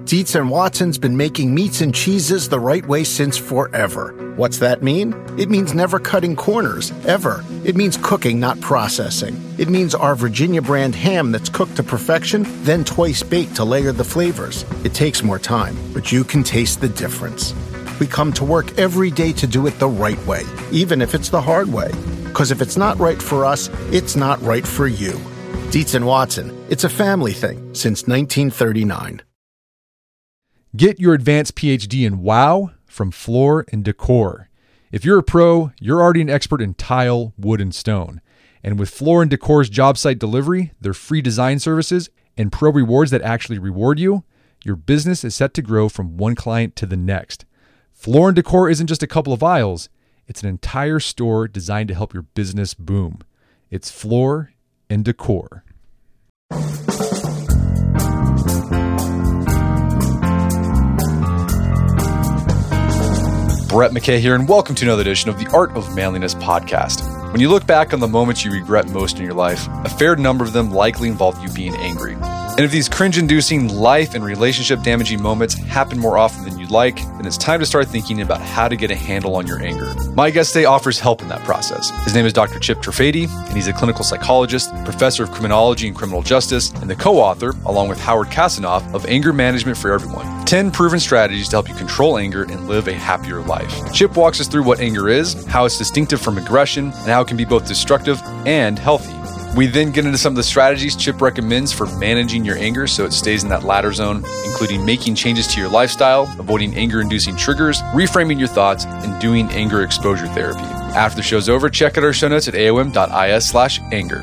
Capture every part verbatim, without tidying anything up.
Dietz and Watson's been making meats and cheeses the right way since forever. What's that mean? It means never cutting corners, ever. It means cooking, not processing. It means our Virginia brand ham that's cooked to perfection, then twice baked to layer the flavors. It takes more time, but you can taste the difference. We come to work every day to do it the right way, even if it's the hard way. Because if it's not right for us, it's not right for you. Dietz and Watson, it's a family thing since nineteen thirty-nine. Get your advanced P H D in WOW from Floor and Decor. If you're a pro, you're already an expert in tile, wood, and stone. And with Floor and Decor's job site delivery, their free design services, and pro rewards that actually reward you, your business is set to grow from one client to the next. Floor and Decor isn't just a couple of aisles, it's an entire store designed to help your business boom. It's Floor and Decor. Brett McKay here, and welcome to another edition of the Art of Manliness podcast. When you look back on the moments you regret most in your life, a fair number of them likely involve you being angry. And if these cringe-inducing life and relationship-damaging moments happen more often than you'd like, then it's time to start thinking about how to get a handle on your anger. My guest today offers help in that process. His name is Doctor Chip Trifady, and he's a clinical psychologist, professor of criminology and criminal justice, and the co-author, along with Howard Kasanoff, of Anger Management for Everyone, ten Proven Strategies to Help You Control Anger and Live a Happier Life. Chip walks us through what anger is, how it's distinctive from aggression, and how it can be both destructive and healthy. We then get into some of the strategies Chip recommends for managing your anger so it stays in that ladder zone, including making changes to your lifestyle, avoiding anger-inducing triggers, reframing your thoughts, and doing anger exposure therapy. After the show's over, check out our show notes at aom.is slash anger.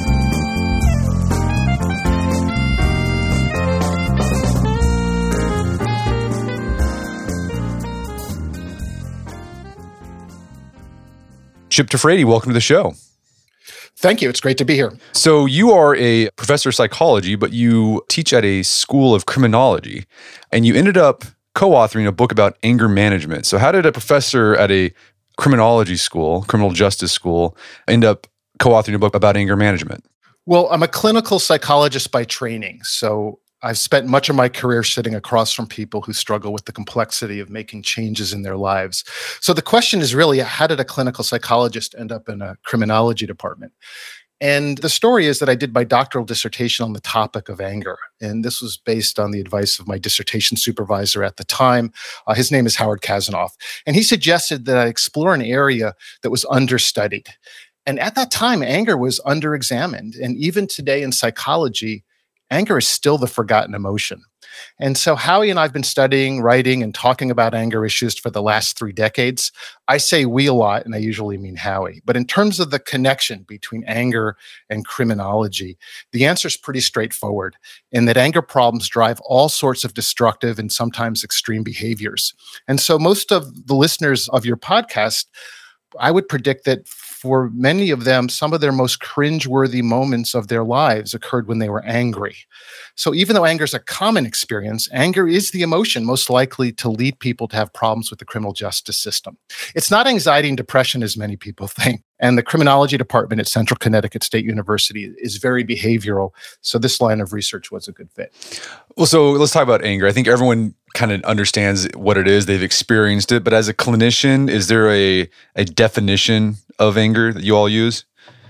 Chip Trifady, welcome to the show. Thank you. It's great to be here. So you are a professor of psychology, but you teach at a school of criminology, and you ended up co-authoring a book about anger management. So how did a professor at a criminology school, criminal justice school, end up co-authoring a book about anger management? Well, I'm a clinical psychologist by training. So I've spent much of my career sitting across from people who struggle with the complexity of making changes in their lives. So the question is really, how did a clinical psychologist end up in a criminology department? And the story is that I did my doctoral dissertation on the topic of anger. And this was based on the advice of my dissertation supervisor at the time. Uh, his name is Howard Kasanoff. And he suggested that I explore an area that was understudied. And at that time, anger was underexamined. And even today in psychology, anger is still the forgotten emotion. And so Howie and I have been studying, writing, and talking about anger issues for the last three decades. I say we a lot, and I usually mean Howie. But in terms of the connection between anger and criminology, the answer is pretty straightforward, in that anger problems drive all sorts of destructive and sometimes extreme behaviors. And so most of the listeners of your podcast, I would predict that for many of them, some of their most cringeworthy moments of their lives occurred when they were angry. So even though anger is a common experience, anger is the emotion most likely to lead people to have problems with the criminal justice system. It's not anxiety and depression as many people think. And the criminology department at Central Connecticut State University is very behavioral. So this line of research was a good fit. Well, so let's talk about anger. I think everyone kind of understands what it is. They've experienced it. But as a clinician, is there a, a definition of anger that you all use?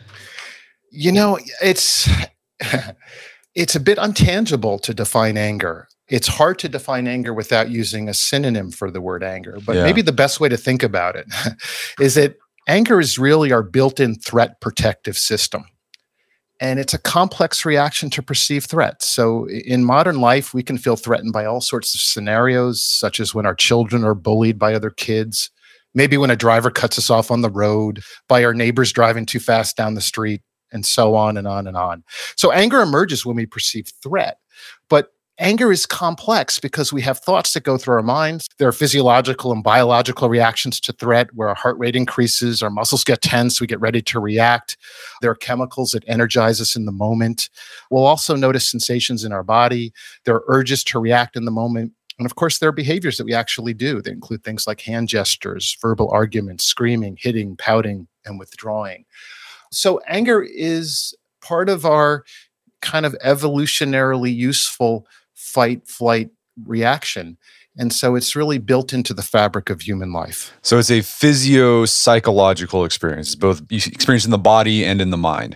You know, it's it's a bit untangible to define anger. It's hard to define anger without using a synonym for the word anger. But yeah. Maybe the best way to think about it is that anger is really our built-in threat protective system. And it's a complex reaction to perceived threats. So in modern life, we can feel threatened by all sorts of scenarios, such as when our children are bullied by other kids, maybe when a driver cuts us off on the road, by our neighbors driving too fast down the street, and so on and on and on. So anger emerges when we perceive threat. But anger is complex because we have thoughts that go through our minds. There are physiological and biological reactions to threat where our heart rate increases, our muscles get tense, we get ready to react. There are chemicals that energize us in the moment. We'll also notice sensations in our body. There are urges to react in the moment. And of course, there are behaviors that we actually do. They include things like hand gestures, verbal arguments, screaming, hitting, pouting, and withdrawing. So anger is part of our kind of evolutionarily useful fight, flight reaction. And so it's really built into the fabric of human life. So it's a physio-psychological experience, both you experience in the body and in the mind.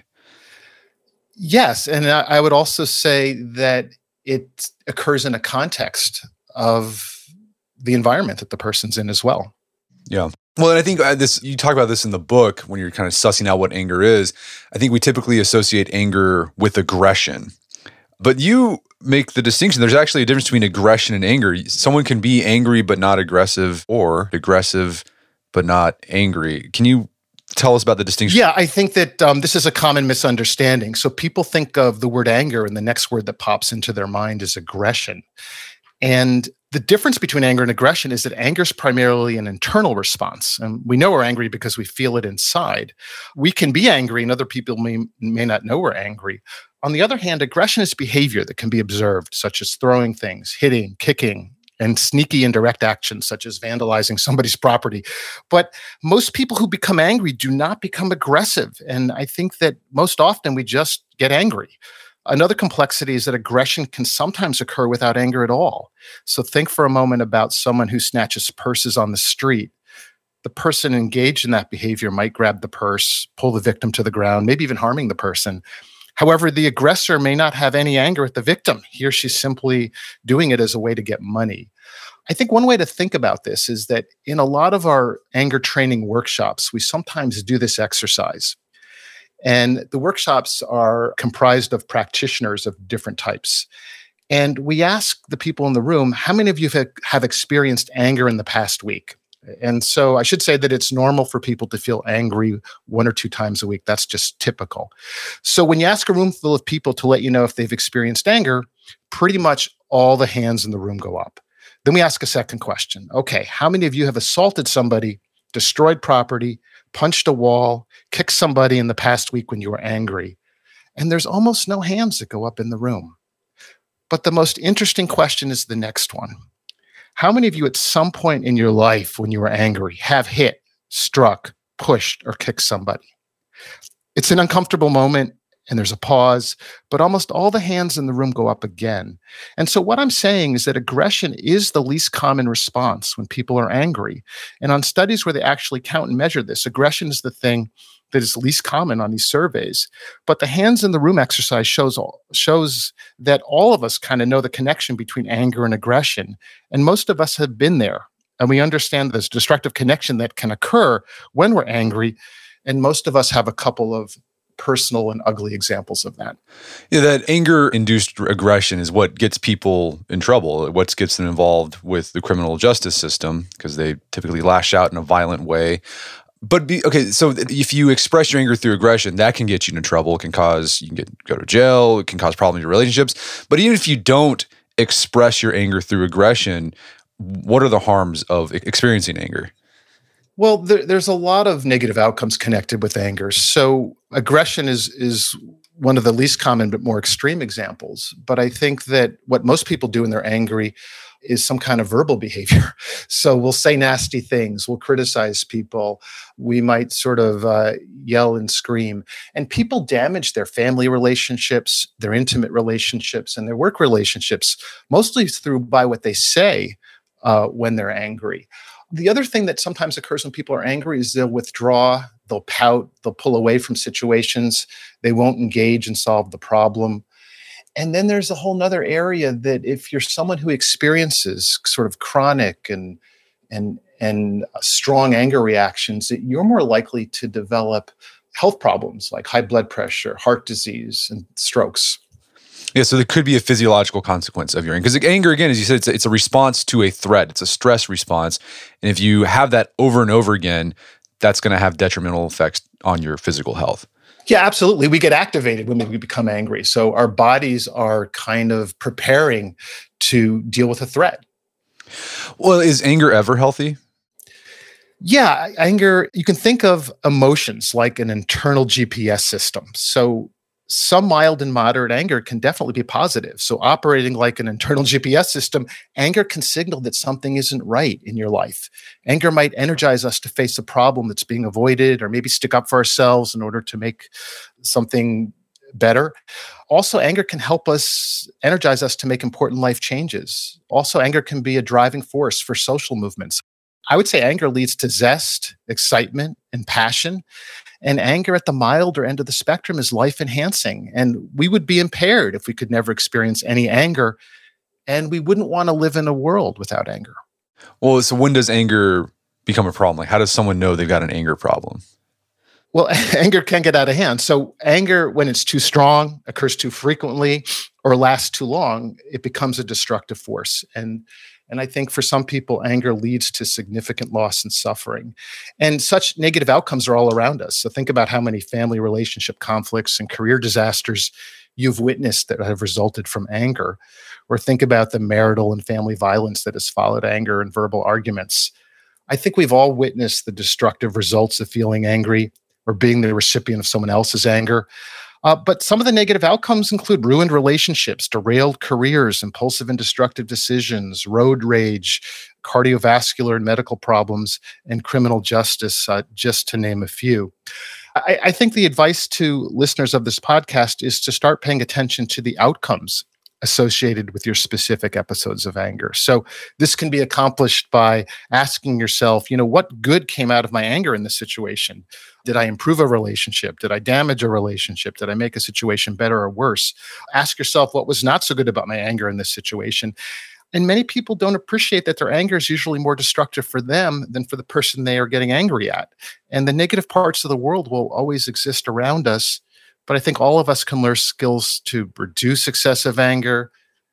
Yes. And I, I would also say that it occurs in a context of the environment that the person's in as well. Yeah. Well, and I think uh, this, you talk about this in the book when you're kind of sussing out what anger is. I think we typically associate anger with aggression. But you make the distinction. There's actually a difference between aggression and anger. Someone can be angry but not aggressive, or aggressive but not angry. Can you tell us about the distinction? Yeah, I think that um, this is a common misunderstanding. So people think of the word anger, and the next word that pops into their mind is aggression. And the difference between anger and aggression is that anger is primarily an internal response. And we know we're angry because we feel it inside. We can be angry, and other people may, may not know we're angry. On the other hand, aggression is behavior that can be observed, such as throwing things, hitting, kicking, and sneaky indirect actions, such as vandalizing somebody's property. But most people who become angry do not become aggressive. And I think that most often we just get angry. Another complexity is that aggression can sometimes occur without anger at all. So think for a moment about someone who snatches purses on the street. The person engaged in that behavior might grab the purse, pull the victim to the ground, maybe even harming the person. However, the aggressor may not have any anger at the victim. He or she's simply doing it as a way to get money. I think one way to think about this is that in a lot of our anger training workshops, we sometimes do this exercise. And the workshops are comprised of practitioners of different types. And we ask the people in the room, how many of you have, have experienced anger in the past week? And so I should say that it's normal for people to feel angry one or two times a week. That's just typical. So when you ask a room full of people to let you know if they've experienced anger, pretty much all the hands in the room go up. Then we ask a second question. Okay, how many of you have assaulted somebody, destroyed property, punched a wall, kicked somebody in the past week when you were angry? And there's almost no hands that go up in the room. But the most interesting question is the next one. How many of you at some point in your life when you were angry have hit, struck, pushed, or kicked somebody? It's an uncomfortable moment and there's a pause, but almost all the hands in the room go up again. And so what I'm saying is that aggression is the least common response when people are angry. And on studies where they actually count and measure this, aggression is the thing that is least common on these surveys. But the hands in the room exercise shows all, shows that all of us kind of know the connection between anger and aggression. And most of us have been there. And we understand this destructive connection that can occur when we're angry. And most of us have a couple of personal and ugly examples of that. Yeah, that anger-induced aggression is what gets people in trouble, what gets them involved with the criminal justice system, because they typically lash out in a violent way. But be, okay, so if you express your anger through aggression, that can get you into trouble. It can cause, you can get, go to jail. It can cause problems in your relationships. But even if you don't express your anger through aggression, what are the harms of experiencing anger? Well, there, there's a lot of negative outcomes connected with anger. So aggression is is one of the least common but more extreme examples. But I think that what most people do when they're angry is some kind of verbal behavior. So we'll say nasty things, we'll criticize people, we might sort of uh, yell and scream. And people damage their family relationships, their intimate relationships, and their work relationships, mostly through by what they say uh, when they're angry. The other thing that sometimes occurs when people are angry is they'll withdraw, they'll pout, they'll pull away from situations, they won't engage and solve the problem. And then there's a whole nother area that if you're someone who experiences sort of chronic and and and strong anger reactions, that you're more likely to develop health problems like high blood pressure, heart disease, and strokes. Yeah, so there could be a physiological consequence of your anger. Because anger, again, as you said, it's a, it's a response to a threat. It's a stress response. And if you have that over and over again, that's going to have detrimental effects on your physical health. Yeah, absolutely. We get activated when we become angry. So our bodies are kind of preparing to deal with a threat. Well, is anger ever healthy? Yeah, anger, you can think of emotions like an internal G P S system. So some mild and moderate anger can definitely be positive. So operating like an internal G P S system, anger can signal that something isn't right in your life. Anger might energize us to face a problem that's being avoided or maybe stick up for ourselves in order to make something better. Also, anger can help us, energize us to make important life changes. Also, anger can be a driving force for social movements. I would say anger leads to zest, excitement, and passion. And anger at the milder end of the spectrum is life enhancing. And we would be impaired if we could never experience any anger. And we wouldn't want to live in a world without anger. Well, so when does anger become a problem? Like, how does someone know they've got an anger problem? Well, anger can get out of hand. So anger, when it's too strong, occurs too frequently, or lasts too long, it becomes a destructive force. And, and I think for some people, anger leads to significant loss and suffering. And such negative outcomes are all around us. So think about how many family relationship conflicts and career disasters you've witnessed that have resulted from anger. Or think about the marital and family violence that has followed anger and verbal arguments. I think we've all witnessed the destructive results of feeling angry or being the recipient of someone else's anger. Uh, but some of the negative outcomes include ruined relationships, derailed careers, impulsive and destructive decisions, road rage, cardiovascular and medical problems, and criminal justice, uh, just to name a few. I, I think the advice to listeners of this podcast is to start paying attention to the outcomes associated with your specific episodes of anger. So this can be accomplished by asking yourself, you know, what good came out of my anger in this situation? Did I improve a relationship? Did I damage a relationship? Did I make a situation better or worse? Ask yourself, what was not so good about my anger in this situation? And many people don't appreciate that their anger is usually more destructive for them than for the person they are getting angry at. And the negative parts of the world will always exist around us. But I think all of us can learn skills to reduce excessive anger,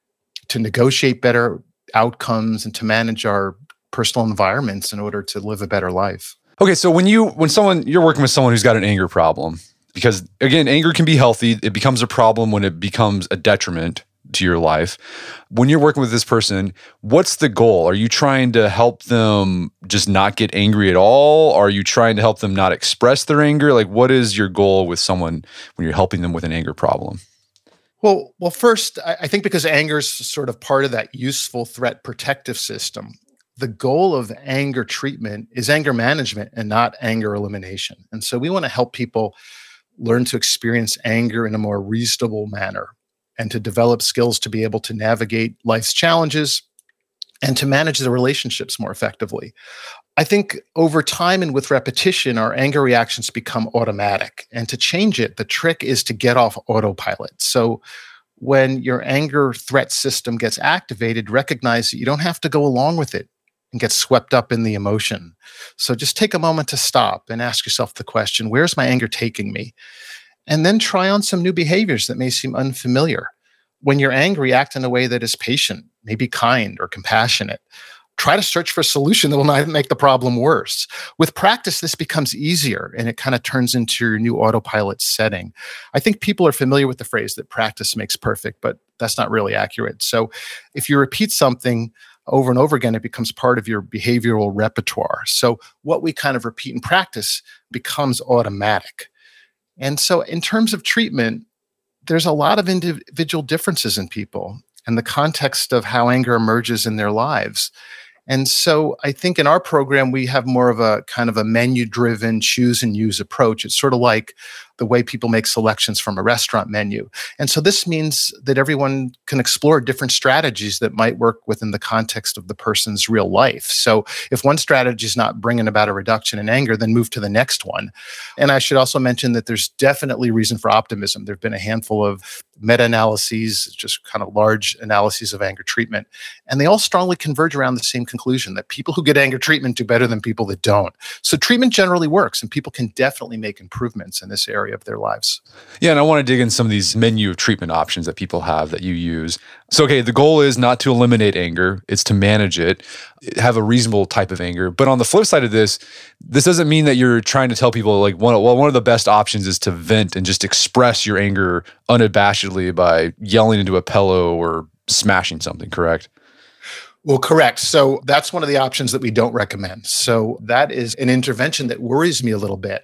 to negotiate better outcomes, and to manage our personal environments in order to live a better life. Okay, so when you when someone you're working with someone who's got an anger problem, because again, anger can be healthy. It becomes a problem when it becomes a detriment to your life. When you're working with this person, what's the goal? Are you trying to help them just not get angry at all? Are you trying to help them not express their anger? Like, what is your goal with someone when you're helping them with an anger problem? Well, well, first, I think because anger is sort of part of that useful threat protective system, the goal of anger treatment is anger management and not anger elimination. And so we want to help people learn to experience anger in a more reasonable manner, and to develop skills to be able to navigate life's challenges and to manage the relationships more effectively. I think over time and with repetition, our anger reactions become automatic. And to change it, the trick is to get off autopilot. So when your anger threat system gets activated, recognize that you don't have to go along with it and get swept up in the emotion. So just take a moment to stop and ask yourself the question, where's my anger taking me? And then try on some new behaviors that may seem unfamiliar. When you're angry, act in a way that is patient, maybe kind or compassionate. Try to search for a solution that will not make the problem worse. With practice, this becomes easier and it kind of turns into your new autopilot setting. I think people are familiar with the phrase that practice makes perfect, but that's not really accurate. So if you repeat something over and over again, it becomes part of your behavioral repertoire. So what we kind of repeat and practice becomes automatic. And so in terms of treatment, there's a lot of individual differences in people and the context of how anger emerges in their lives. And so I think in our program, we have more of a kind of a menu-driven choose and use approach. It's sort of like the way people make selections from a restaurant menu. And so this means that everyone can explore different strategies that might work within the context of the person's real life. So if one strategy is not bringing about a reduction in anger, then move to the next one. And I should also mention that there's definitely reason for optimism. There have been a handful of meta-analyses, just kind of large analyses of anger treatment. And they all strongly converge around the same conclusion that people who get anger treatment do better than people that don't. So treatment generally works and people can definitely make improvements in this area of their lives. Yeah, and I want to dig in some of these menu of treatment options that people have that you use. So, okay, the goal is not to eliminate anger, it's to manage it, have a reasonable type of anger. But on the flip side of this, this doesn't mean that you're trying to tell people like, one, well, one of the best options is to vent and just express your anger unabashedly by yelling into a pillow or smashing something, correct? Well, correct. So that's one of the options that we don't recommend. So that is an intervention that worries me a little bit.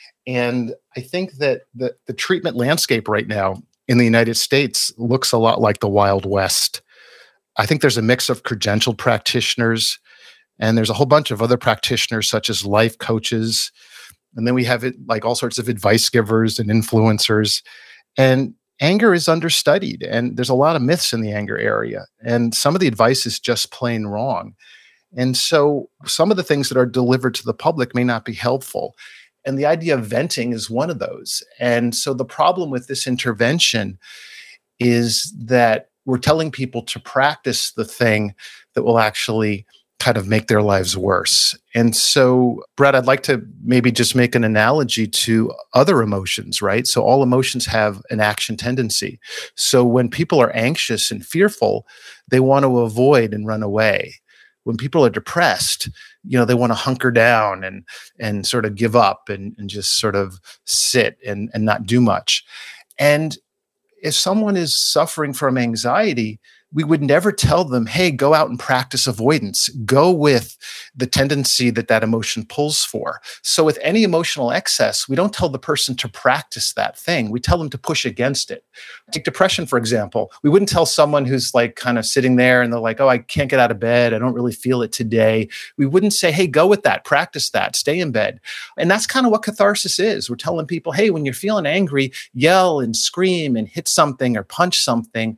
And I think that the, the treatment landscape right now in the United States looks a lot like the Wild West. I think there's a mix of credentialed practitioners, and there's a whole bunch of other practitioners such as life coaches. And then we have it like all sorts of advice givers and influencers. And anger is understudied, and there's a lot of myths in the anger area. And some of the advice is just plain wrong. And so some of the things that are delivered to the public may not be helpful. And the idea of venting is one of those. And so the problem with this intervention is that we're telling people to practice the thing that will actually kind of make their lives worse. And so, Brett, I'd like to maybe just make an analogy to other emotions, right? So all emotions have an action tendency. So when people are anxious and fearful, they want to avoid and run away. When people are depressed, you know, they want to hunker down and and sort of give up and, and just sort of sit and, and not do much. And if someone is suffering from anxiety, we would never tell them, hey, go out and practice avoidance. Go with the tendency that that emotion pulls for. So with any emotional excess, we don't tell the person to practice that thing. We tell them to push against it. Take depression, for example. We wouldn't tell someone who's like kind of sitting there and they're like, oh, I can't get out of bed. I don't really feel it today. We wouldn't say, hey, go with that, practice that, stay in bed. And that's kind of what catharsis is. We're telling people, hey, when you're feeling angry, yell and scream and hit something or punch something.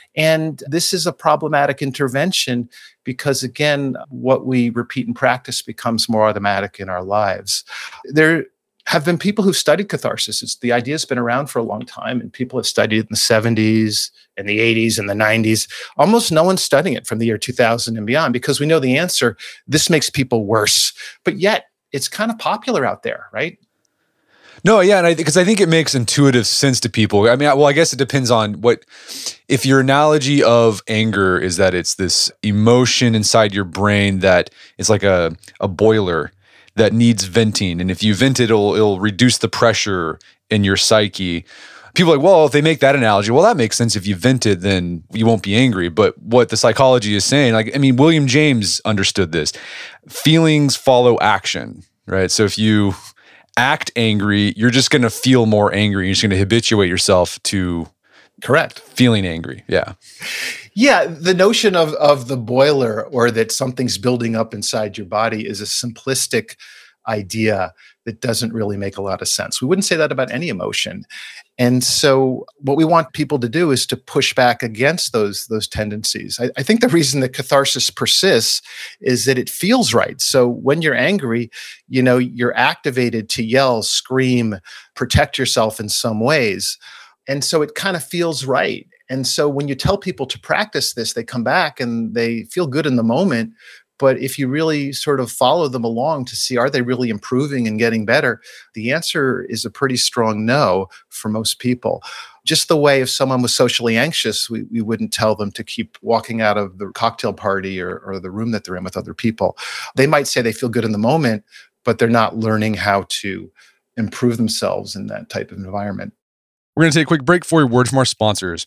And this is a problematic intervention because, again, what we repeat and practice becomes more automatic in our lives. There have been people who've studied catharsis. It's, the idea has been around for a long time, and people have studied it in the seventies, and the eighties, and the nineties. Almost no one's studying it from the year two thousand and beyond because we know the answer, this makes people worse. But yet, it's kind of popular out there, right? No, yeah, and I because I think it makes intuitive sense to people. I mean, well, I guess it depends on what. If your analogy of anger is that it's this emotion inside your brain that is like a a boiler that needs venting, and if you vent it, it'll it'll reduce the pressure in your psyche. People are like, well, if they make that analogy, well, that makes sense. If you vent it, then you won't be angry. But what the psychology is saying, like, I mean, William James understood this. Feelings follow action, right? So if you act angry, you're just going to feel more angry. You're just going to habituate yourself to correct feeling angry. Yeah. Yeah. The notion of, of the boiler or that something's building up inside your body is a simplistic idea that doesn't really make a lot of sense. We wouldn't say that about any emotion. And so what we want people to do is to push back against those, those tendencies. I, I think the reason that catharsis persists is that it feels right. So when you're angry, you know, you're activated to yell, scream, protect yourself in some ways. And so it kind of feels right. And so when you tell people to practice this, they come back and they feel good in the moment. But if you really sort of follow them along to see, are they really improving and getting better? The answer is a pretty strong no for most people. Just the way if someone was socially anxious, we, we wouldn't tell them to keep walking out of the cocktail party or, or the room that they're in with other people. They might say they feel good in the moment, but they're not learning how to improve themselves in that type of environment. We're going to take a quick break for a word from our sponsors.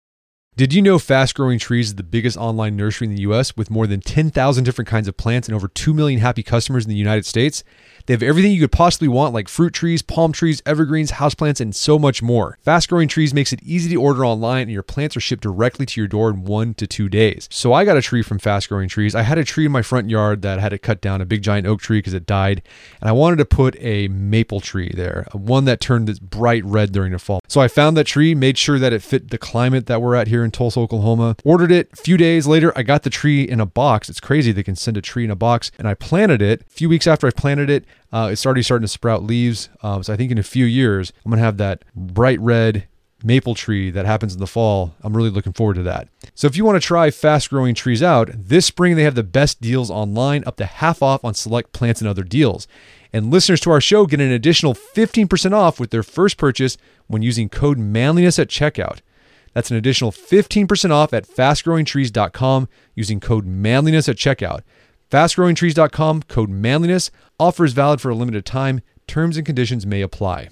Did you know Fast Growing Trees is the biggest online nursery in the U S with more than ten thousand different kinds of plants and over two million happy customers in the United States? They have everything you could possibly want, like fruit trees, palm trees, evergreens, houseplants, and so much more. Fast Growing Trees makes it easy to order online, and your plants are shipped directly to your door in one to two days. So I got a tree from Fast Growing Trees. I had a tree in my front yard that I had to cut down, a big giant oak tree because it died, and I wanted to put a maple tree there, one that turned this bright red during the fall. So I found that tree, made sure that it fit the climate that we're at here in Tulsa, Oklahoma, ordered it. A few days later, I got the tree in a box. It's crazy they can send a tree in a box, and I planted it. A few weeks after I planted it, Uh, it's already starting to sprout leaves. Um, so I think in a few years, I'm going to have that bright red maple tree that happens in the fall. I'm really looking forward to that. So if you want to try Fast Growing Trees out, this spring they have the best deals online, up to half off on select plants and other deals. And listeners to our show get an additional fifteen percent off with their first purchase when using code manliness at checkout. That's an additional fifteen percent off at fast growing trees dot com using code manliness at checkout. fast growing trees dot com, code manliness. Offer is valid for a limited time. Terms and conditions may apply.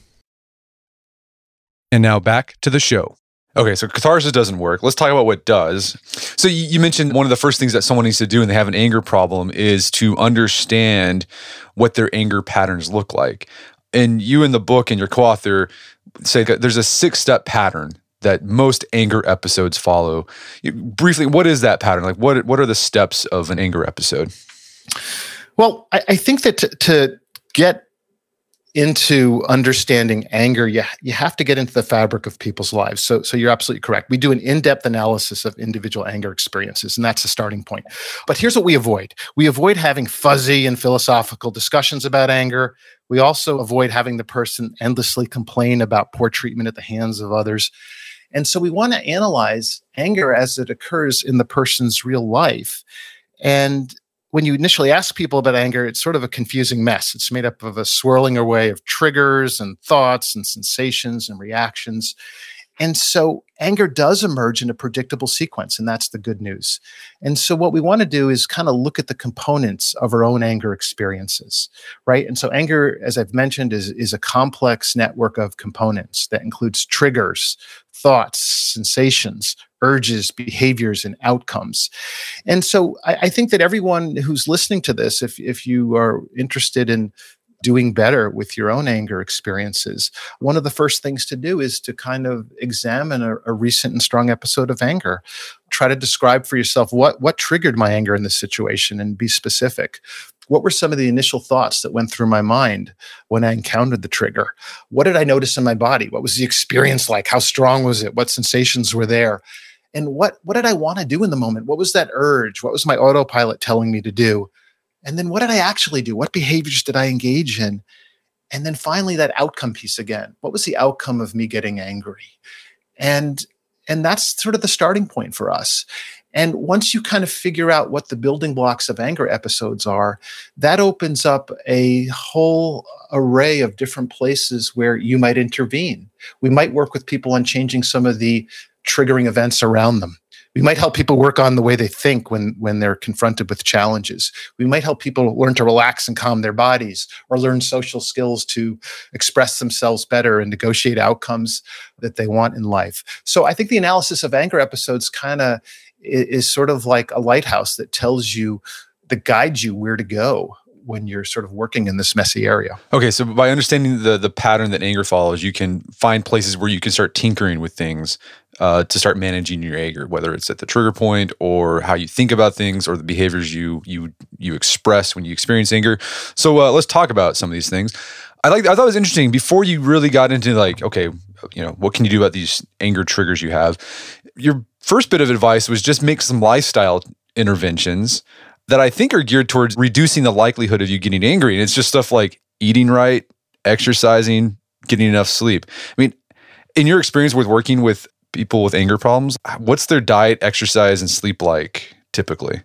And now back to the show. Okay, so catharsis doesn't work. Let's talk about what does. So you, you mentioned one of the first things that someone needs to do when they have an anger problem is to understand what their anger patterns look like. And you in the book and your co-author say that there's a six-step pattern that most anger episodes follow. You, briefly, what is that pattern? Like, what what are the steps of an anger episode? Well, I, I think that to, to get into understanding anger, you, you have to get into the fabric of people's lives. So, so you're absolutely correct. We do an in-depth analysis of individual anger experiences, and that's the starting point. But here's what we avoid. We avoid having fuzzy and philosophical discussions about anger. We also avoid having the person endlessly complain about poor treatment at the hands of others. And so we want to analyze anger as it occurs in the person's real life. And when you initially ask people about anger, it's sort of a confusing mess. It's made up of a swirling array of triggers and thoughts and sensations and reactions. And so anger does emerge in a predictable sequence, and that's the good news. And so what we want to do is kind of look at the components of our own anger experiences, right? And so anger, as I've mentioned, is, is a complex network of components that includes triggers, thoughts, sensations, urges, behaviors, and outcomes. And so I, I think that everyone who's listening to this, if, if you are interested in doing better with your own anger experiences, one of the first things to do is to kind of examine a, a recent and strong episode of anger. Try to describe for yourself what, what triggered my anger in this situation and be specific. What were some of the initial thoughts that went through my mind when I encountered the trigger? What did I notice in my body? What was the experience like? How strong was it? What sensations were there? And what, what did I want to do in the moment? What was that urge? What was my autopilot telling me to do? And then what did I actually do? What behaviors did I engage in? And then finally, that outcome piece again. What was the outcome of me getting angry? And, and that's sort of the starting point for us. And once you kind of figure out what the building blocks of anger episodes are, that opens up a whole array of different places where you might intervene. We might work with people on changing some of the triggering events around them. We might help people work on the way they think when, when they're confronted with challenges. We might help people learn to relax and calm their bodies, or learn social skills to express themselves better and negotiate outcomes that they want in life. So I think the analysis of anger episodes kind of is, is sort of like a lighthouse that tells you, that guides you where to go when you're sort of working in this messy area. Okay, so by understanding the the pattern that anger follows, you can find places where you can start tinkering with things uh, to start managing your anger, whether it's at the trigger point or how you think about things or the behaviors you you you express when you experience anger. So uh, let's talk about some of these things. I like. I thought it was interesting before you really got into like, okay, you know, what can you do about these anger triggers you have? Your first bit of advice was just make some lifestyle interventions that I think are geared towards reducing the likelihood of you getting angry. And it's just stuff like eating right, exercising, getting enough sleep. I mean, in your experience with working with people with anger problems, what's their diet, exercise, and sleep like typically?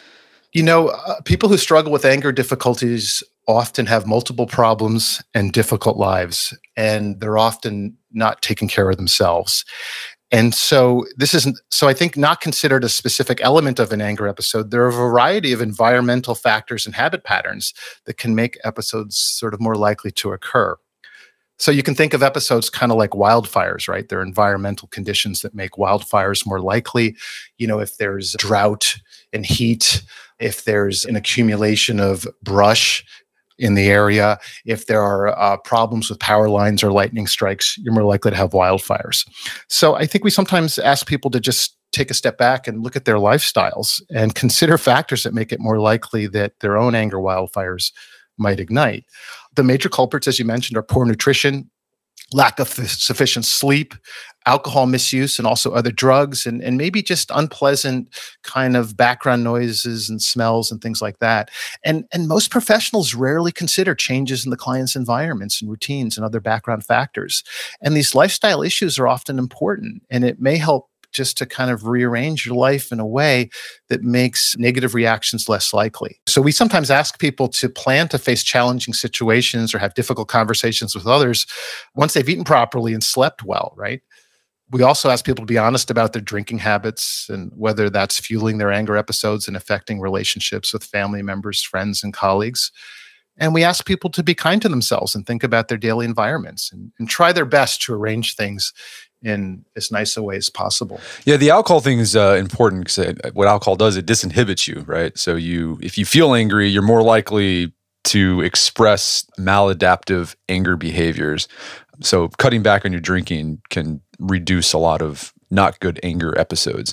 You know, uh, people who struggle with anger difficulties often have multiple problems and difficult lives, and they're often not taking care of themselves. And so this isn't, so I think not considered a specific element of an anger episode. There are a variety of environmental factors and habit patterns that can make episodes sort of more likely to occur. So you can think of episodes kind of like wildfires, right? There are environmental conditions that make wildfires more likely. You know, if there's drought and heat, if there's an accumulation of brush in the area, if there are uh, problems with power lines or lightning strikes, you're more likely to have wildfires. So I think we sometimes ask people to just take a step back and look at their lifestyles and consider factors that make it more likely that their own anger wildfires might ignite. The major culprits, as you mentioned, are poor nutrition, lack of sufficient sleep, alcohol misuse, and also other drugs, and, and maybe just unpleasant kind of background noises and smells and things like that. And, and most professionals rarely consider changes in the client's environments and routines and other background factors. And these lifestyle issues are often important, and it may help just to kind of rearrange your life in a way that makes negative reactions less likely. So we sometimes ask people to plan to face challenging situations or have difficult conversations with others once they've eaten properly and slept well, right? We also ask people to be honest about their drinking habits and whether that's fueling their anger episodes and affecting relationships with family members, friends, and colleagues. And we ask people to be kind to themselves and think about their daily environments and, and try their best to arrange things in as nice a way as possible. Yeah, the alcohol thing is uh, important because what alcohol does, it disinhibits you, right? So you, if you feel angry, you're more likely to express maladaptive anger behaviors. So cutting back on your drinking can reduce a lot of not good anger episodes.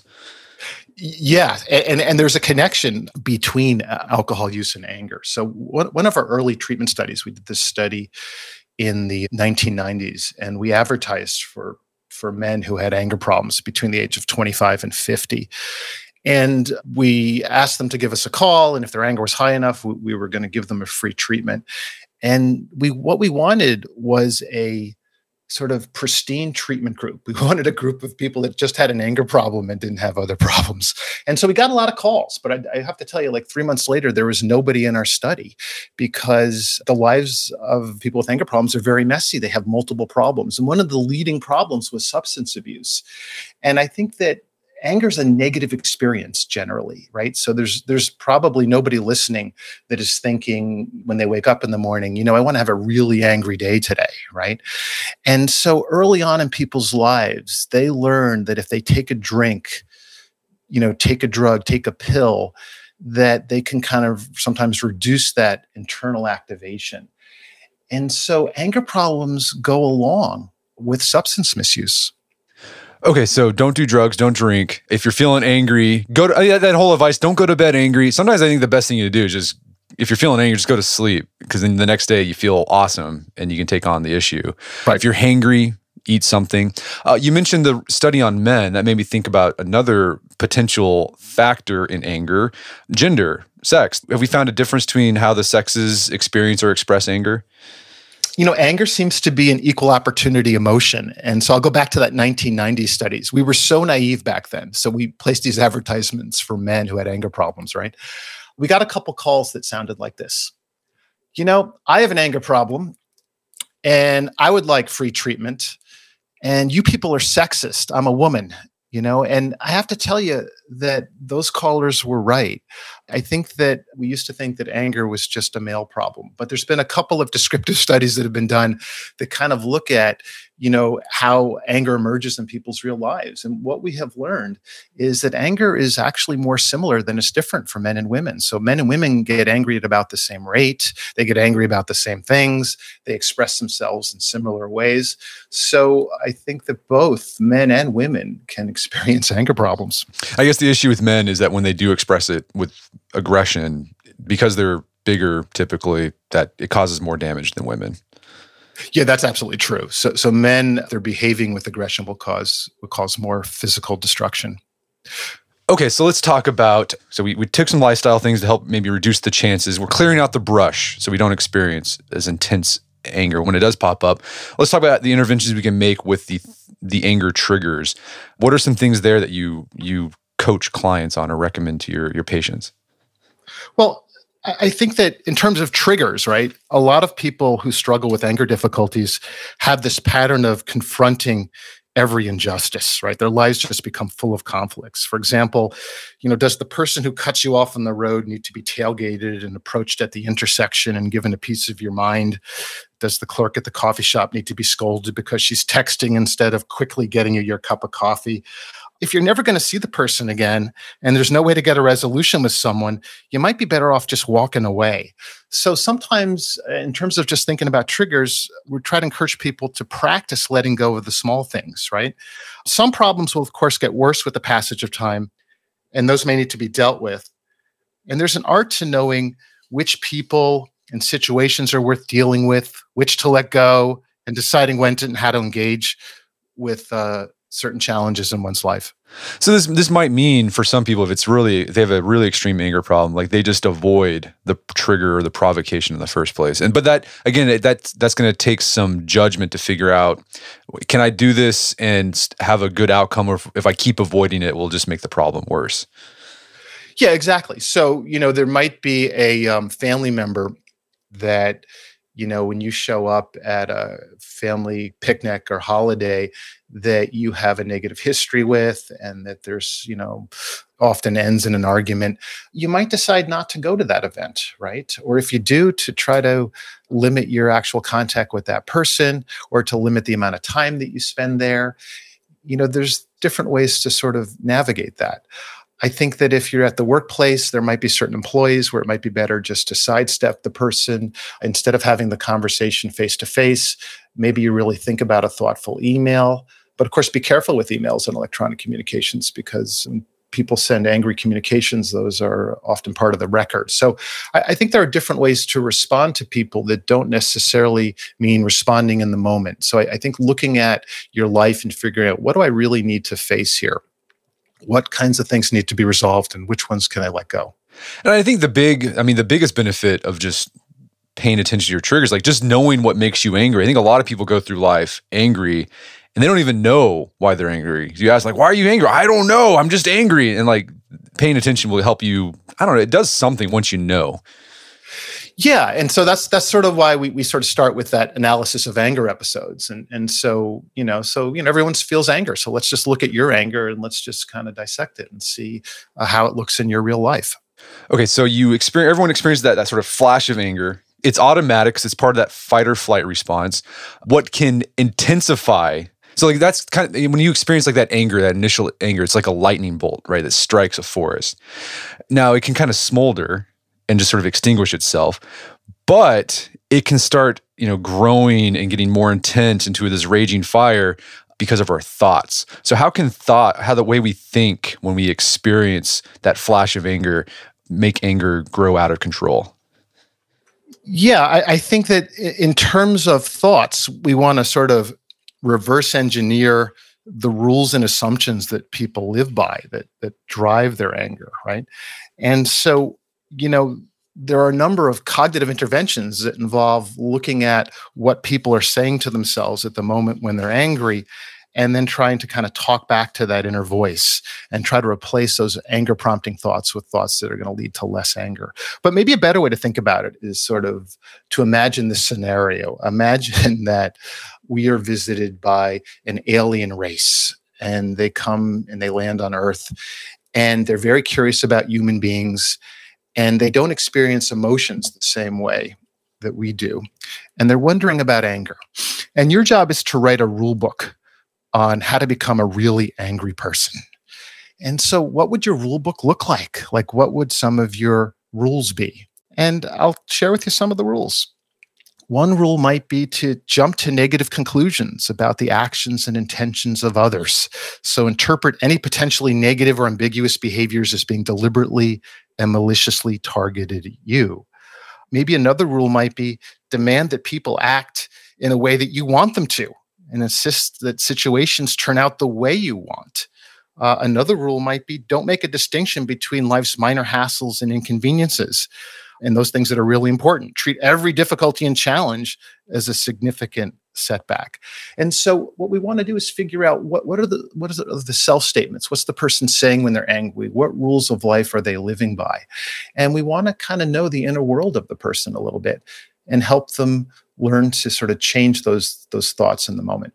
Yeah, and, and there's a connection between alcohol use and anger. So one, one of our early treatment studies, we did this study in the nineteen nineties, and we advertised for for men who had anger problems between the age of twenty-five and fifty. And we asked them to give us a call, and if their anger was high enough, we, we were going to give them a free treatment. And we what we wanted was a sort of pristine treatment group. We wanted a group of people that just had an anger problem and didn't have other problems. And so we got a lot of calls, but I, I have to tell you, like three months later, there was nobody in our study because the lives of people with anger problems are very messy. They have multiple problems. And one of the leading problems was substance abuse. And I think that anger is a negative experience generally, right? So there's there's probably nobody listening that is thinking when they wake up in the morning, you know, I want to have a really angry day today, right? And so early on in people's lives, they learn that if they take a drink, you know, take a drug, take a pill, that they can kind of sometimes reduce that internal activation. And so anger problems go along with substance misuse. Okay, so don't do drugs, don't drink. If you're feeling angry, go to uh, that whole advice, don't go to bed angry. Sometimes I think the best thing to do is just, if you're feeling angry, just go to sleep, because then the next day you feel awesome and you can take on the issue. Right. If you're hangry, eat something. Uh, you mentioned the study on men. That made me think about another potential factor in anger, gender, sex. Have we found a difference between how the sexes experience or express anger? You know, anger seems to be an equal opportunity emotion. And so I'll go back to that nineteen nineties studies. We were so naive back then. So we placed these advertisements for men who had anger problems, right? We got a couple calls that sounded like this. You know, I have an anger problem and I would like free treatment. And you people are sexist. I'm a woman, you know, and I have to tell you that those callers were right. I think that we used to think that anger was just a male problem, but there's been a couple of descriptive studies that have been done that kind of look at, you know, how anger emerges in people's real lives. And what we have learned is that anger is actually more similar than it's different for men and women. So men and women get angry at about the same rate. They get angry about the same things. They express themselves in similar ways. So I think that both men and women can experience anger problems. I guess the issue with men is that when they do express it with aggression, because they're bigger typically, that it causes more damage than women. Yeah, that's absolutely true. So, so men, they're behaving with aggression will cause will cause more physical destruction. Okay, so let's talk about, so we, we took some lifestyle things to help maybe reduce the chances. We're clearing out the brush so we don't experience as intense anger when it does pop up. Let's talk about the interventions we can make with the the anger triggers. What are some things there that you you coach clients on or recommend to your, your patients? Well, I think that in terms of triggers, right, a lot of people who struggle with anger difficulties have this pattern of confronting every injustice, right? Their lives just become full of conflicts. For example, you know, does the person who cuts you off on the road need to be tailgated and approached at the intersection and given a piece of your mind? Does the clerk at the coffee shop need to be scolded because she's texting instead of quickly getting you your cup of coffee? If you're never going to see the person again and there's no way to get a resolution with someone, you might be better off just walking away. So sometimes in terms of just thinking about triggers, we try to encourage people to practice letting go of the small things, right? Some problems will, of course, get worse with the passage of time, and those may need to be dealt with. And there's an art to knowing which people and situations are worth dealing with, which to let go, and deciding when to and how to engage with uh, certain challenges in one's life. So this this might mean for some people, if it's really, they have a really extreme anger problem, like they just avoid the trigger or the provocation in the first place. And but that, again, that's, that's going to take some judgment to figure out, can I do this and have a good outcome, or if, if I keep avoiding it, it will just make the problem worse? Yeah, exactly. So, you know, there might be a um, family member that, you know, when you show up at a family picnic or holiday, that you have a negative history with, and that there's, you know, often ends in an argument, you might decide not to go to that event, right? Or if you do, to try to limit your actual contact with that person, or to limit the amount of time that you spend there. You know, there's different ways to sort of navigate that. I think that if you're at the workplace, there might be certain employees where it might be better just to sidestep the person instead of having the conversation face to face. Maybe you really think about a thoughtful email. But of course, be careful with emails and electronic communications, because when people send angry communications, those are often part of the record. So I, I think there are different ways to respond to people that don't necessarily mean responding in the moment. So I, I think looking at your life and figuring out, what do I really need to face here? What kinds of things need to be resolved and which ones can I let go? And I think the big, I mean, the biggest benefit of just paying attention to your triggers, like just knowing what makes you angry. I think a lot of people go through life angry and they don't even know why they're angry. You ask like, why are you angry? I don't know. I'm just angry. And like paying attention will help you. I don't know. It does something once you know. Yeah. And so that's that's sort of why we we sort of start with that analysis of anger episodes. And and so, you know, so, you know, everyone feels anger. So let's just look at your anger and let's just kind of dissect it and see uh, how it looks in your real life. Okay. So you experience, everyone experiences that, that sort of flash of anger. It's automatic because it's part of that fight or flight response. What can intensify, so like that's kind of, when you experience like that anger, that initial anger, it's like a lightning bolt, right, that strikes a forest. Now it can kind of smolder and just sort of extinguish itself, but it can start, you know, growing and getting more intense into this raging fire because of our thoughts. So how can thought, how the way we think when we experience that flash of anger make anger grow out of control? Yeah, I, I think that in terms of thoughts, we want to sort of reverse engineer the rules and assumptions that people live by that that drive their anger, right? And so, you know, there are a number of cognitive interventions that involve looking at what people are saying to themselves at the moment when they're angry, and then trying to kind of talk back to that inner voice and try to replace those anger prompting thoughts with thoughts that are going to lead to less anger. But maybe a better way to think about it is sort of to imagine this scenario. Imagine that we are visited by an alien race and they come and they land on Earth and they're very curious about human beings and they don't experience emotions the same way that we do. And they're wondering about anger. And your job is to write a rule book on how to become a really angry person. And so what would your rule book look like? Like, what would some of your rules be? And I'll share with you some of the rules. One rule might be to jump to negative conclusions about the actions and intentions of others. So interpret any potentially negative or ambiguous behaviors as being deliberately and maliciously targeted at you. Maybe another rule might be demand that people act in a way that you want them to, and insist that situations turn out the way you want. Uh, another rule might be don't make a distinction between life's minor hassles and inconveniences and those things that are really important. Treat every difficulty and challenge as a significant setback. And so what we want to do is figure out what, what are the what is it, the self-statements? What's the person saying when they're angry? What rules of life are they living by? And we want to kind of know the inner world of the person a little bit and help them learn to sort of change those those thoughts in the moment.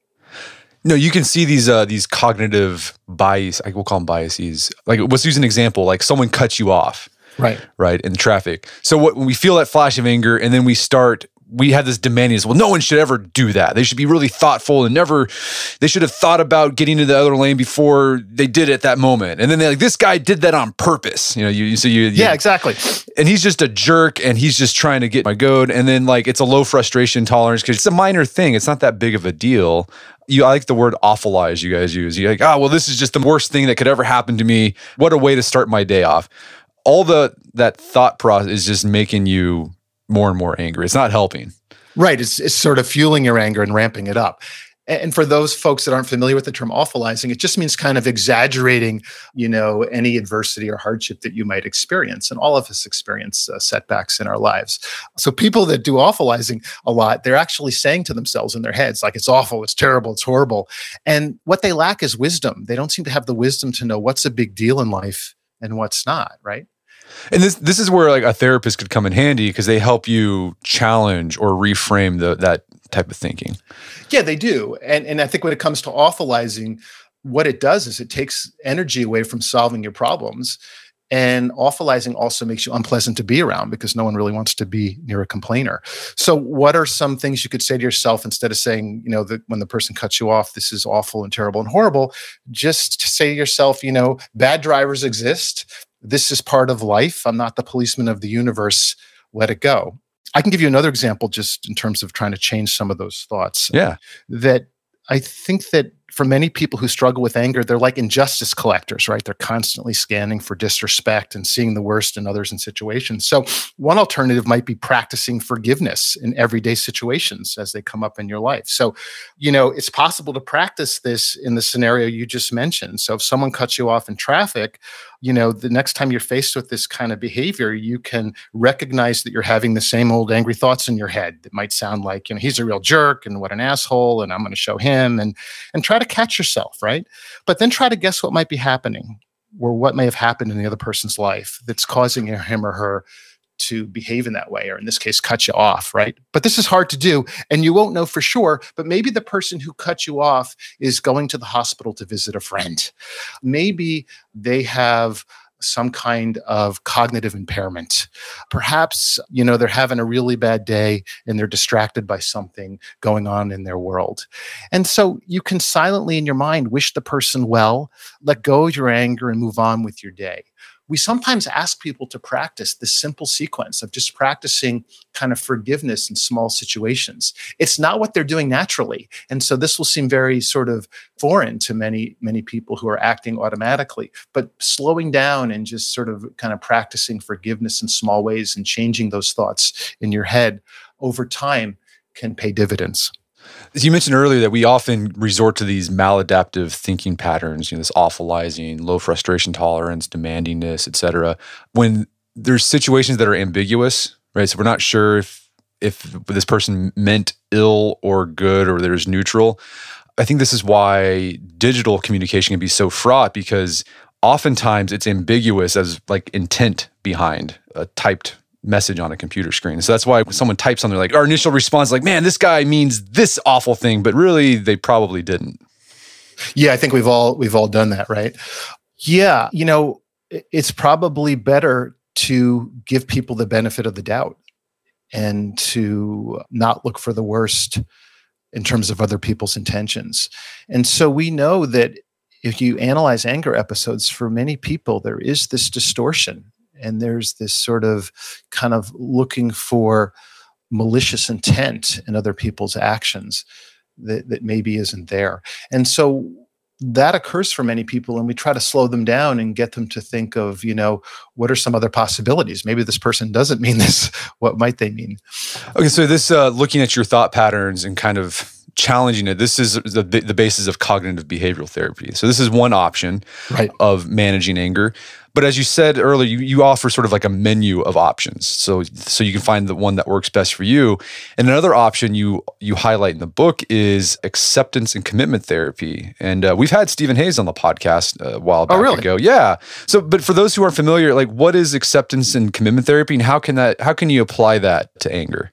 No, you can see these uh, these cognitive bias. I will call them biases. Like, let's use an example. Like, someone cuts you off, right, right, in traffic. So what, when we feel that flash of anger, and then we start, we have this demanding. Well, no one should ever do that. They should be really thoughtful and never. They should have thought about getting to the other lane before they did it at that moment. And then they're like, this guy did that on purpose. You know, you, you so you, you yeah, exactly. And he's just a jerk, and he's just trying to get my goat. And then like it's a low frustration tolerance because it's a minor thing. It's not that big of a deal. You, I like the word awfulize you guys use. You're like, oh, well, this is just the worst thing that could ever happen to me. What a way to start my day off. All the that thought process is just making you more and more angry. It's not helping. Right. It's, it's sort of fueling your anger and ramping it up. And for those folks that aren't familiar with the term awfulizing, it just means kind of exaggerating, you know, any adversity or hardship that you might experience. And all of us experience uh, setbacks in our lives. So people that do awfulizing a lot, they're actually saying to themselves in their heads, like, it's awful, it's terrible, it's horrible. And what they lack is wisdom. They don't seem to have the wisdom to know what's a big deal in life and what's not, right? And this this is where like a therapist could come in handy because they help you challenge or reframe the, that type of thinking. Yeah, they do. And, and I think when it comes to awfulizing, what it does is it takes energy away from solving your problems. And awfulizing also makes you unpleasant to be around because no one really wants to be near a complainer. So what are some things you could say to yourself instead of saying, you know, that when the person cuts you off, this is awful and terrible and horrible, just say to yourself, you know, bad drivers exist. This is part of life. I'm not the policeman of the universe. Let it go. I can give you another example just in terms of trying to change some of those thoughts. Yeah. That I think that for many people who struggle with anger, they're like injustice collectors, right? They're constantly scanning for disrespect and seeing the worst in others and situations. So one alternative might be practicing forgiveness in everyday situations as they come up in your life. So, you know, it's possible to practice this in the scenario you just mentioned. So if someone cuts you off in traffic, you know, the next time you're faced with this kind of behavior, you can recognize that you're having the same old angry thoughts in your head that might sound like, you know, he's a real jerk and what an asshole, and I'm going to show him, and and try to catch yourself, right? But then try to guess what might be happening or what may have happened in the other person's life that's causing him or her to behave in that way, or in this case, cut you off, right? But this is hard to do, and you won't know for sure, but maybe the person who cut you off is going to the hospital to visit a friend. Maybe they have some kind of cognitive impairment. Perhaps, you know, they're having a really bad day and they're distracted by something going on in their world. And so you can silently in your mind wish the person well, let go of your anger and move on with your day. We sometimes ask people to practice this simple sequence of just practicing kind of forgiveness in small situations. It's not what they're doing naturally. And so this will seem very sort of foreign to many, many people who are acting automatically. But slowing down and just sort of kind of practicing forgiveness in small ways and changing those thoughts in your head over time can pay dividends. As you mentioned earlier, that we often resort to these maladaptive thinking patterns, you know, this awfulizing, low frustration tolerance, demandingness, et cetera. When there's situations that are ambiguous, right? So we're not sure if if this person meant ill or good or there's neutral. I think this is why digital communication can be so fraught, because oftentimes it's ambiguous as like intent behind a typed message on a computer screen. So that's why when someone types something, like our initial response is like, man, this guy means this awful thing, but really they probably didn't. Yeah, I think we've all we've all done that, right? Yeah, you know, it's probably better to give people the benefit of the doubt and to not look for the worst in terms of other people's intentions. And so we know that if you analyze anger episodes, for many people, there is this distortion. And there's this sort of kind of looking for malicious intent in other people's actions that, that maybe isn't there. And so that occurs for many people, and we try to slow them down and get them to think of, you know, what are some other possibilities? Maybe this person doesn't mean this. What might they mean? Okay, so this uh, looking at your thought patterns and kind of challenging it, this is the, the basis of cognitive behavioral therapy. So this is one option, right, of managing anger. But as you said earlier, you, you offer sort of like a menu of options. So so you can find the one that works best for you. And another option you you highlight in the book is acceptance and commitment therapy. And uh, we've had Stephen Hayes on the podcast a while back oh, really? ago. Yeah. So, but for those who aren't familiar, like what is acceptance and commitment therapy, and how can that how can you apply that to anger?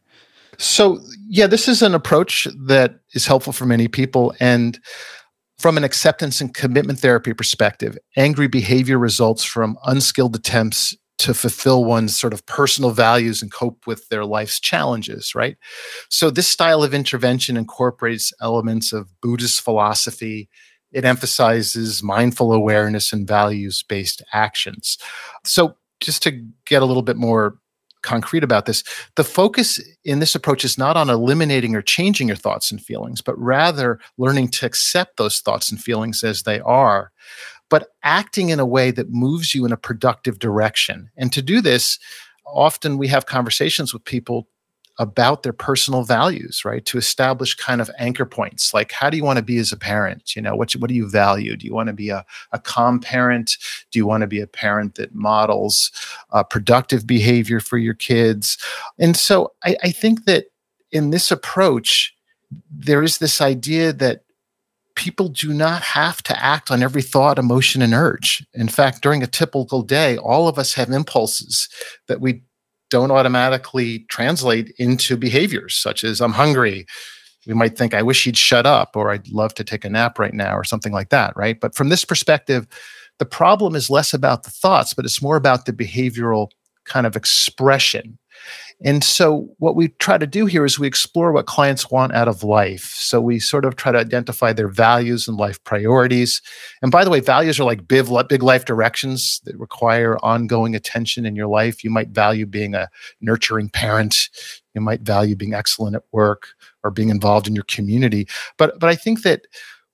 So yeah, this is an approach that is helpful for many people. And from an acceptance and commitment therapy perspective, angry behavior results from unskilled attempts to fulfill one's sort of personal values and cope with their life's challenges, right? So this style of intervention incorporates elements of Buddhist philosophy. It emphasizes mindful awareness and values-based actions. So just to get a little bit more concrete about this, the focus in this approach is not on eliminating or changing your thoughts and feelings, but rather learning to accept those thoughts and feelings as they are, but acting in a way that moves you in a productive direction. And to do this, often we have conversations with people about their personal values, right? To establish kind of anchor points, like how do you want to be as a parent? You know, what, what do you value? Do you want to be a, a calm parent? Do you want to be a parent that models uh, productive behavior for your kids? And so I, I think that in this approach, there is this idea that people do not have to act on every thought, emotion, and urge. In fact, during a typical day, all of us have impulses that we don't automatically translate into behaviors such as I'm hungry. We might think, I wish he'd shut up, or I'd love to take a nap right now, or something like that, right? But from this perspective, the problem is less about the thoughts, but it's more about the behavioral kind of expression. And so what we try to do here is we explore what clients want out of life. So we sort of try to identify their values and life priorities. And by the way, values are like big, big life directions that require ongoing attention in your life. You might value being a nurturing parent. You might value being excellent at work or being involved in your community. But, but I think that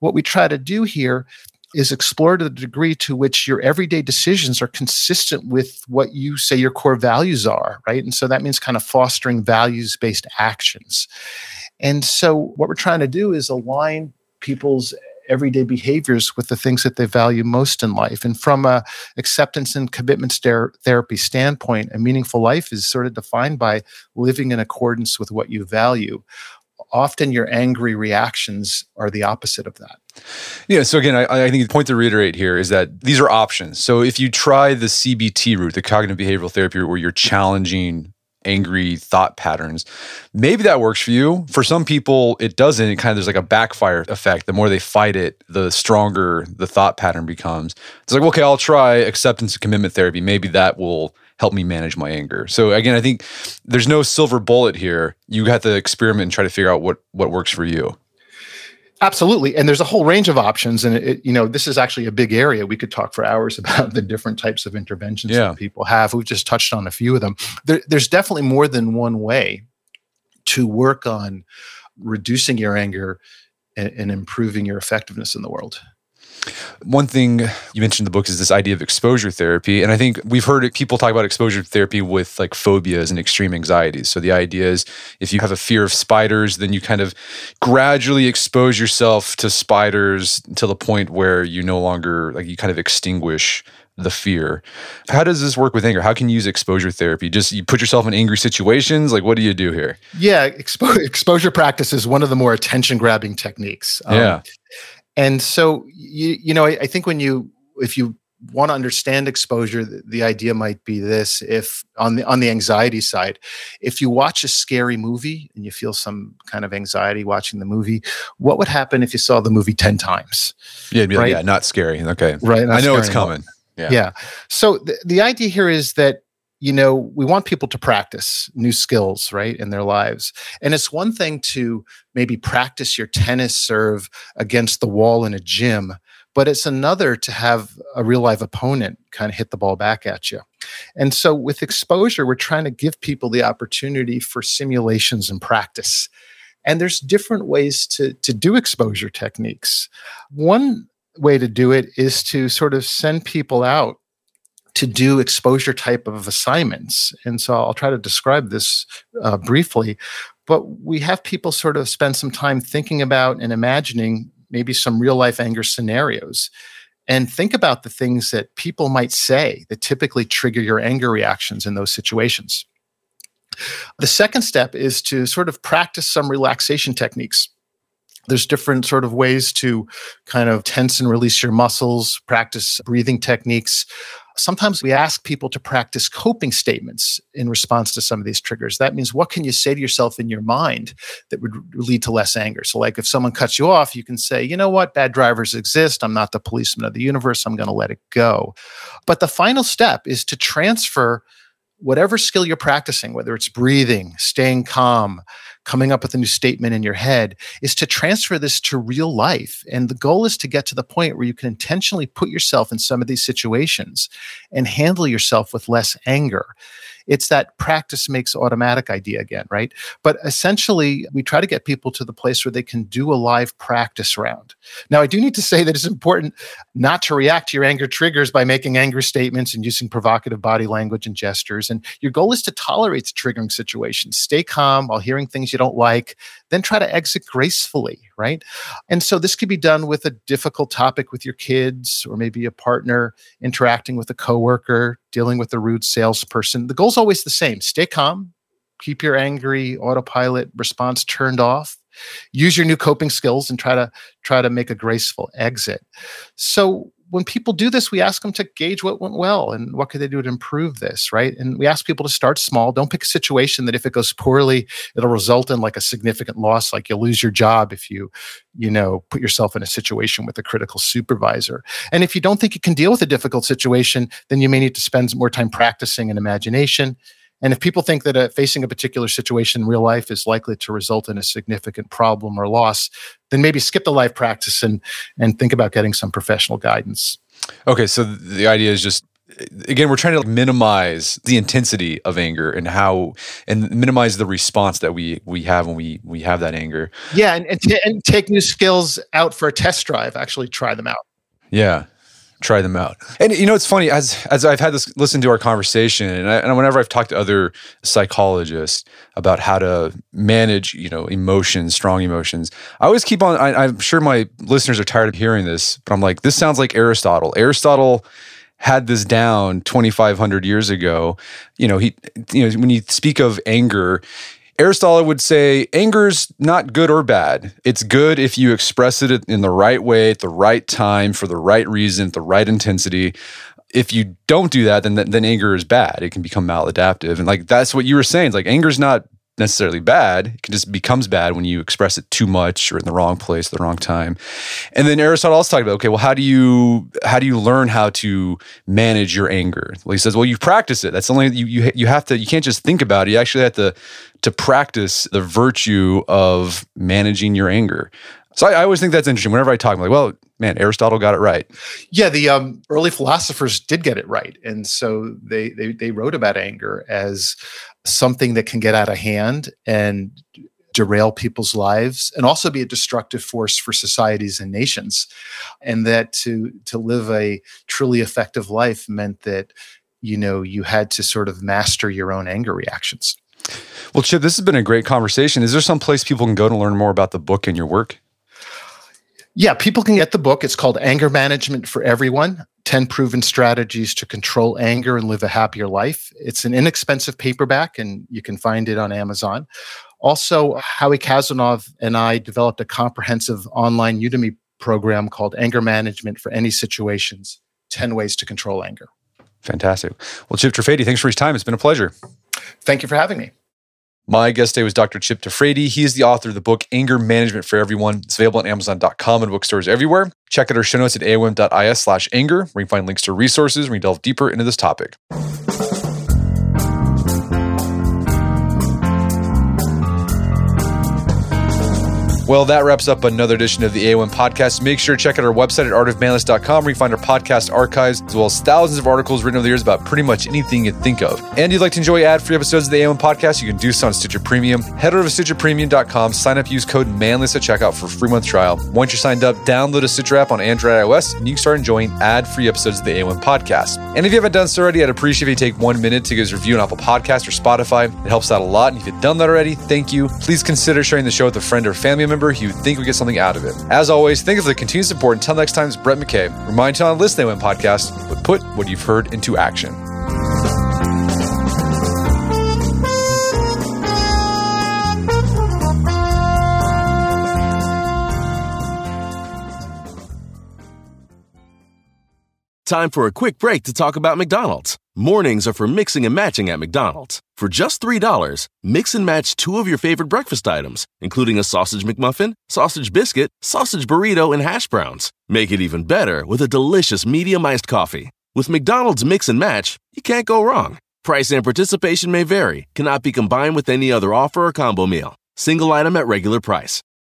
what we try to do here is explore to the degree to which your everyday decisions are consistent with what you say your core values are, right? And so that means kind of fostering values-based actions. And so what we're trying to do is align people's everyday behaviors with the things that they value most in life. And from a acceptance and commitment ther- therapy standpoint, a meaningful life is sort of defined by living in accordance with what you value. Often your angry reactions are the opposite of that. Yeah. So again, I, I think the point to reiterate here is that these are options. So if you try the C B T route, the cognitive behavioral therapy route, where you're challenging angry thought patterns, maybe that works for you. For some people, it doesn't. It kind of, there's like a backfire effect. The more they fight it, the stronger the thought pattern becomes. It's like, okay, I'll try acceptance and commitment therapy. Maybe that will help me manage my anger. So again, I think there's no silver bullet here. You have to experiment and try to figure out what what works for you. Absolutely. And there's a whole range of options. And, it, you know, this is actually a big area. We could talk for hours about the different types of interventions yeah. that people have. We've just touched on a few of them. There, there's definitely more than one way to work on reducing your anger and, and improving your effectiveness in the world. One thing you mentioned in the book is this idea of exposure therapy. And I think we've heard people talk about exposure therapy with like phobias and extreme anxieties. So the idea is if you have a fear of spiders, then you kind of gradually expose yourself to spiders to the point where you no longer, like you kind of extinguish the fear. How does this work with anger? How can you use exposure therapy? Just you put yourself in angry situations? Like what do you do here? Yeah, expo- exposure practice is one of the more attention-grabbing techniques. Um, yeah. And so, you, you know, I, I think when you, if you want to understand exposure, the, the idea might be this: if on the on the anxiety side, if you watch a scary movie and you feel some kind of anxiety watching the movie, what would happen if you saw the movie ten times? Yeah, it'd be like, right? yeah, not scary. Okay, right. I know it's coming. Yeah. Yeah. So the, the idea here is that, you know, we want people to practice new skills, right, in their lives. And it's one thing to maybe practice your tennis serve against the wall in a gym, but it's another to have a real live opponent kind of hit the ball back at you. And so with exposure, we're trying to give people the opportunity for simulations and practice. And there's different ways to, to do exposure techniques. One way to do it is to sort of send people out to do exposure type of assignments. And so I'll try to describe this uh, briefly, but we have people sort of spend some time thinking about and imagining maybe some real life anger scenarios, and think about the things that people might say that typically trigger your anger reactions in those situations. The second step is to sort of practice some relaxation techniques. There's different sort of ways to kind of tense and release your muscles, practice breathing techniques. Sometimes we ask people to practice coping statements in response to some of these triggers. That means, what can you say to yourself in your mind that would lead to less anger? So like if someone cuts you off, you can say, you know what, bad drivers exist. I'm not the policeman of the universe. I'm going to let it go. But the final step is to transfer whatever skill you're practicing, whether it's breathing, staying calm, coming up with a new statement in your head, is to transfer this to real life. And the goal is to get to the point where you can intentionally put yourself in some of these situations and handle yourself with less anger. It's that practice makes automatic idea again, right? But essentially, we try to get people to the place where they can do a live practice round. Now, I do need to say that it's important not to react to your anger triggers by making angry statements and using provocative body language and gestures. And your goal is to tolerate the triggering situations. Stay calm while hearing things you don't like, then try to exit gracefully, right? And so this could be done with a difficult topic with your kids, or maybe a partner, interacting with a coworker, dealing with a rude salesperson. The goal's always the same: stay calm, keep your angry autopilot response turned off, use your new coping skills, and try to try to make a graceful exit. So when people do this, we ask them to gauge what went well and what could they do to improve this, right? And we ask people to start small. Don't pick a situation that if it goes poorly, it'll result in like a significant loss, like you'll lose your job if you, you know, put yourself in a situation with a critical supervisor. And if you don't think you can deal with a difficult situation, then you may need to spend more time practicing in imagination. And if people think that uh, facing a particular situation in real life is likely to result in a significant problem or loss, then maybe skip the live practice and and think about getting some professional guidance. Okay, so the idea is just again, we're trying to minimize the intensity of anger and how, and minimize the response that we we have when we we have that anger. Yeah, and and, t- and take new skills out for a test drive. Actually, try them out. Yeah, try them out. And you know, it's funny as as I've had this listen to our conversation, and, I, and whenever I've talked to other psychologists about how to manage, you know, emotions, strong emotions, I always keep on. I, I'm sure my listeners are tired of hearing this, but I'm like, this sounds like Aristotle. Aristotle had this down twenty-five hundred years ago. You know, he, you know, when you speak of anger, Aristotle would say anger's not good or bad. It's good if you express it in the right way, at the right time, for the right reason, the right intensity. If you don't do that, then then anger is bad. It can become maladaptive. And like, that's what you were saying. It's like, anger's not necessarily bad. It just becomes bad when you express it too much or in the wrong place, the wrong time. And then Aristotle also talked about, okay, well, how do you how do you learn how to manage your anger? Well, he says, well, you practice it. That's only you you you have to. You can't just think about it. You actually have to to practice the virtue of managing your anger. So I, I always think that's interesting. Whenever I talk, I'm like, well, man, Aristotle got it right. Yeah, the um, early philosophers did get it right, and so they they they wrote about anger as something that can get out of hand and derail people's lives, and also be a destructive force for societies and nations. And that to to live a truly effective life meant that, you know, you had to sort of master your own anger reactions. Well, Chip, this has been a great conversation. Is there some place people can go to learn more about the book and your work? Yeah, people can get the book. It's called Anger Management for Everyone, ten Proven Strategies to Control Anger and Live a Happier Life. It's an inexpensive paperback, and you can find it on Amazon. Also, Howie Kazanov and I developed a comprehensive online Udemy program called Anger Management for Any Situations, ten Ways to Control Anger. Fantastic. Well, Chip Trifady, thanks for his time. It's been a pleasure. Thank you for having me. My guest today was Doctor Chip Trifady. He is the author of the book, Anger Management for Everyone. It's available on Amazon dot com and bookstores everywhere. Check out our show notes at A O M dot I S slash anger, where you can find links to resources where we delve deeper into this topic. Well, that wraps up another edition of the A O M Podcast. Make sure to check out our website at art of manliness dot com, where you can find our podcast archives, as well as thousands of articles written over the years about pretty much anything you think of. And if you'd like to enjoy ad-free episodes of the A O M Podcast, you can do so on Stitcher Premium. Head over to Stitcher Premium dot com, sign up, use code manliness at checkout for a free month trial. Once you're signed up, download a Stitcher app on Android and iOS, and you can start enjoying ad-free episodes of the A O M Podcast. And if you haven't done so already, I'd appreciate if you take one minute to give us a review on Apple Podcasts or Spotify. It helps out a lot. And if you've done that already, thank you. Please consider sharing the show with a friend or family member who you think would get something out of it. As always, thank you for the continued support. Until next time, it's Brett McKay. Remind you on the Listen to A O M Podcast, but put what you've heard into action. Time for a quick break to talk about McDonald's. Mornings are for mixing and matching at McDonald's. For just three dollars, mix and match two of your favorite breakfast items, including a sausage McMuffin, sausage biscuit, sausage burrito, and hash browns. Make it even better with a delicious medium iced coffee. With McDonald's Mix and Match, you can't go wrong. Price and participation may vary, cannot be combined with any other offer or combo meal. Single item at regular price.